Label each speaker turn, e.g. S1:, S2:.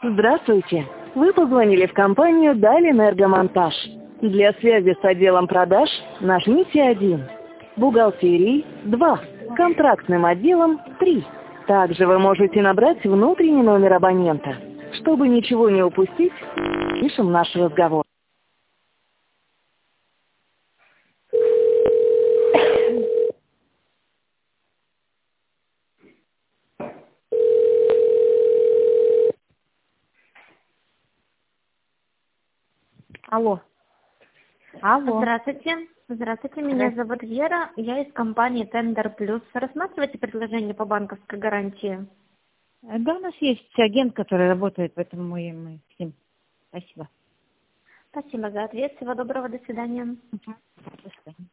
S1: Здравствуйте! Вы позвонили в компанию «Далэнергомонтаж». Для связи с отделом продаж нажмите 1, бухгалтерии 2, контрактным отделом 3. Также вы можете набрать внутренний номер абонента. Чтобы ничего не упустить, пишем наш разговор.
S2: Алло. Алло.
S3: Здравствуйте. Здравствуйте, меня зовут Вера, я из компании Tender Plus. Рассматриваете предложение по банковской гарантии?
S2: Да, у нас есть агент, который работает, поэтому мы с ним. Спасибо.
S3: Спасибо за ответ. Всего доброго. До свидания.
S2: До свидания.